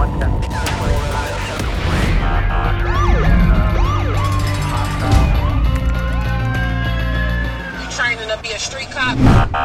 Training to be a street cop.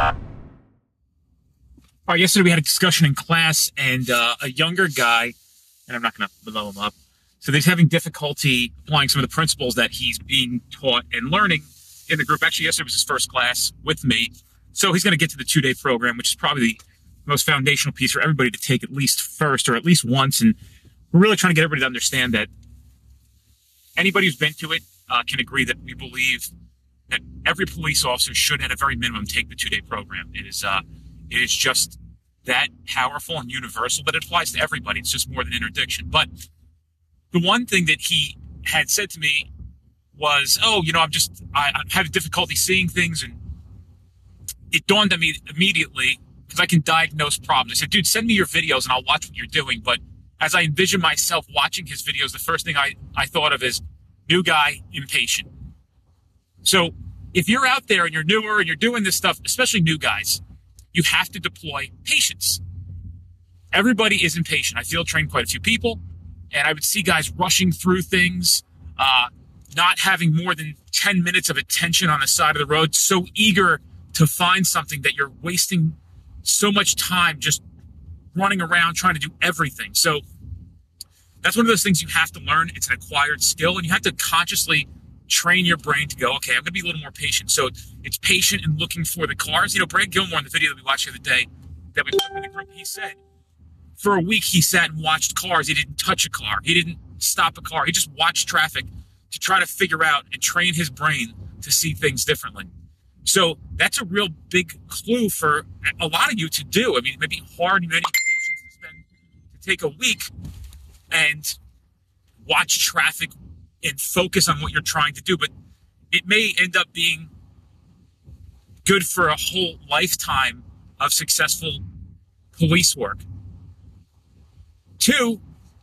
All right, yesterday we had a discussion in class, and a younger guy, and I'm not going to blow him up, so he's having difficulty applying some of the principles that he's being taught and learning in the group. Actually, yesterday was his first class with me, so he's going to get to the 2-day program, which is probably the most foundational piece for everybody to take at least first or at least once, and we're really trying to get everybody to understand that anybody who's been to it can agree that we believe that every police officer should, at a very minimum, take the 2-day program. It is just that powerful and universal that it applies to everybody. It's just more than interdiction. But the one thing that he had said to me was, I'm having difficulty seeing things. And it dawned on me immediately, because I can diagnose problems. I said, dude, send me your videos and I'll watch what you're doing. But as I envision myself watching his videos, the first thing I thought of is new guy, impatient. So if you're out there and you're newer and you're doing this stuff, especially new guys, you have to deploy patience. Everybody is impatient. I field trained quite a few people, and I would see guys rushing through things, not having more than 10 minutes of attention on the side of the road, so eager to find something that you're wasting so much time just running around trying to do everything. So that's one of those things you have to learn. It's an acquired skill, and you have to consciously train your brain to go, okay, I'm going to be a little more patient. So it's patient in looking for the cars. Brad Gilmore in the video that we watched the other day that we put in the group, he said for a week he sat and watched cars. He didn't touch a car. He didn't stop a car. He just watched traffic to try to figure out and train his brain to see things differently. So that's a real big clue for a lot of you to do. I mean, it may be hard and you need patience to take a week and watch traffic and focus on what you're trying to do, but it may end up being good for a whole lifetime of successful police work. 2,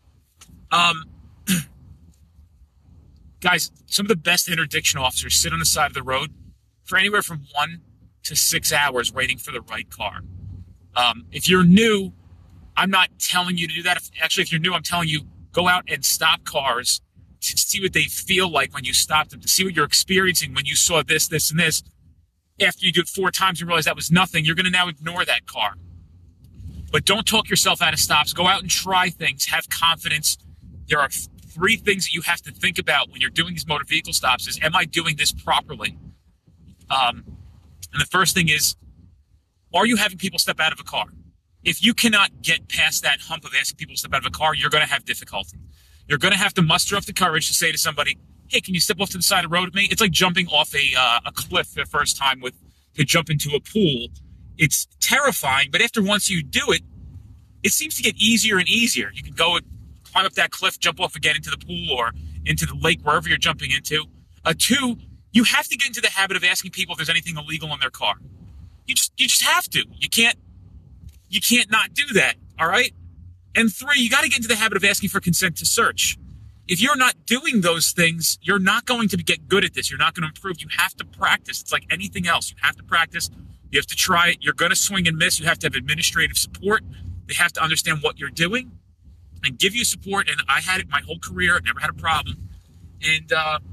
guys, some of the best interdiction officers sit on the side of the road for anywhere from 1 to 6 hours waiting for the right car. If you're new, I'm not telling you to do that. If you're new, I'm telling you, go out and stop cars to see what they feel like when you stop them, to see what you're experiencing when you saw this, this, and this. After you do it 4 times and realize that was nothing, you're going to now ignore that car. But don't talk yourself out of stops. Go out and try things. Have confidence. There are 3 things that you have to think about when you're doing these motor vehicle stops is, am I doing this properly? And the first thing is, are you having people step out of a car? If you cannot get past that hump of asking people to step out of a car, you're going to have difficulty. You're going to have to muster up the courage to say to somebody, hey, can you step off to the side of the road with me? It's like jumping off a cliff the first time to jump into a pool. It's terrifying, but once you do it, it seems to get easier and easier. You can go and climb up that cliff, jump off again into the pool or into the lake, wherever you're jumping into. 2, you have to get into the habit of asking people if there's anything illegal in their car. You just have to. You can't not do that, all right? And 3, you got to get into the habit of asking for consent to search. If you're not doing those things, you're not going to get good at this. You're not going to improve. You have to practice. It's like anything else. You have to practice. You have to try it. You're going to swing and miss. You have to have administrative support. They have to understand what you're doing and give you support. And I had it my whole career. I never had a problem. And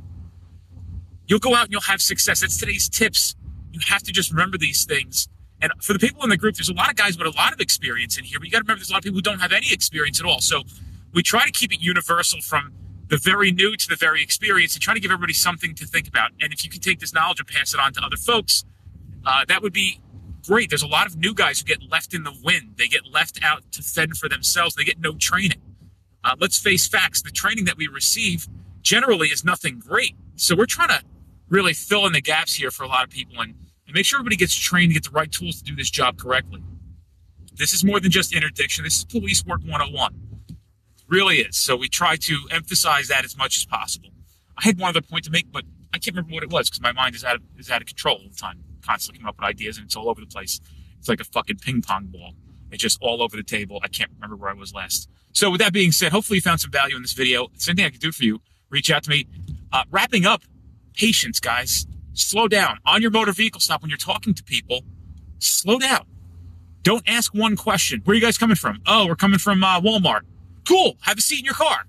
you'll go out and you'll have success. That's today's tips. You have to just remember these things. And for the people in the group, there's a lot of guys with a lot of experience in here, but you got to remember there's a lot of people who don't have any experience at all. So we try to keep it universal from the very new to the very experienced and try to give everybody something to think about. And if you can take this knowledge and pass it on to other folks, that would be great. There's a lot of new guys who get left in the wind. They get left out to fend for themselves. They get no training. Let's face facts. The training that we receive generally is nothing great. So we're trying to really fill in the gaps here for a lot of people and make sure everybody gets trained to get the right tools to do this job correctly. This is more than just interdiction. This is police work 101. It really is. So we try to emphasize that as much as possible. I had one other point to make, but I can't remember what it was because my mind is out of control all the time. Constantly coming up with ideas and it's all over the place. It's like a fucking ping pong ball. It's just all over the table. I can't remember where I was last. So with that being said, hopefully you found some value in this video. If there's anything I can do for you, reach out to me. Wrapping up, patience, guys. Slow down. On your motor vehicle stop, when you're talking to people, slow down. Don't ask one question. Where are you guys coming from? Oh, we're coming from Walmart. Cool. Have a seat in your car.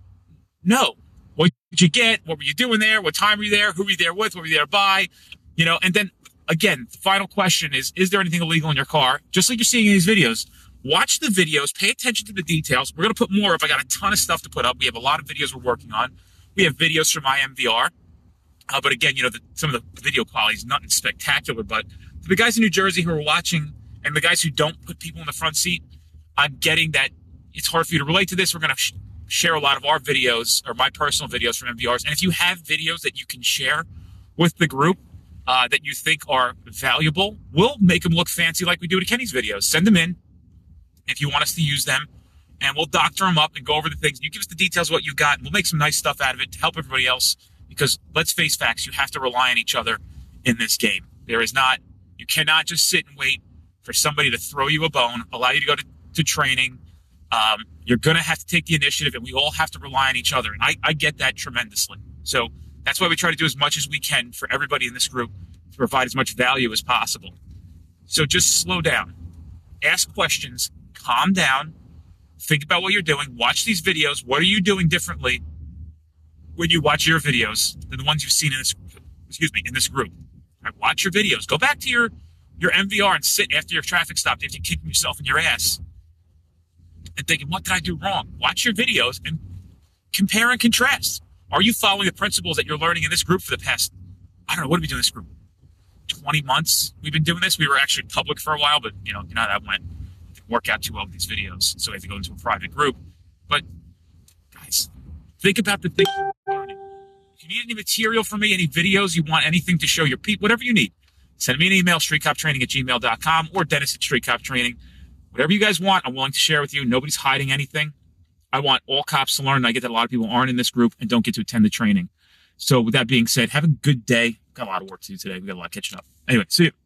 No. What did you get? What were you doing there? What time were you there? Who were you there with? What were you there by? And then again, the final question is there anything illegal in your car? Just like you're seeing in these videos, watch the videos, pay attention to the details. We're going to put more up. I got a ton of stuff to put up. We have a lot of videos we're working on. We have videos from IMVR. But again, some of the video quality is nothing spectacular. But for the guys in New Jersey who are watching and the guys who don't put people in the front seat, I'm getting that it's hard for you to relate to this. We're going to share a lot of our videos or my personal videos from MVRs. And if you have videos that you can share with the group that you think are valuable, we'll make them look fancy like we do to Kenny's videos. Send them in if you want us to use them, and we'll doctor them up and go over the things. You give us the details of what you got, and we'll make some nice stuff out of it to help everybody else. Because let's face facts, you have to rely on each other in this game. You cannot just sit and wait for somebody to throw you a bone, allow you to go to training. You're going to have to take the initiative, and we all have to rely on each other. And I get that tremendously. So that's why we try to do as much as we can for everybody in this group to provide as much value as possible. So just slow down. Ask questions. Calm down. Think about what you're doing. Watch these videos. What are you doing differently when you watch your videos than the ones you've seen in this group? All right, watch your videos. Go back to your MVR and sit after your traffic stop after you're kicking yourself in your ass and thinking, what did I do wrong? Watch your videos and compare and contrast. Are you following the principles that you're learning in this group for the past, I don't know, what have we done in this group? 20 months we've been doing this. We were actually public for a while, but you know how that went. It didn't work out too well with these videos, so we have to go into a private group. But guys, think about the things you're learning. If you need any material from me, any videos, you want anything to show your people, whatever you need, send me an email, streetcoptraining@gmail.com or Dennis@streetcoptraining. Whatever you guys want, I'm willing to share with you. Nobody's hiding anything. I want all cops to learn, and I get that a lot of people aren't in this group and don't get to attend the training. So with that being said, have a good day. Got a lot of work to do today. We got a lot catching up. Anyway, see you.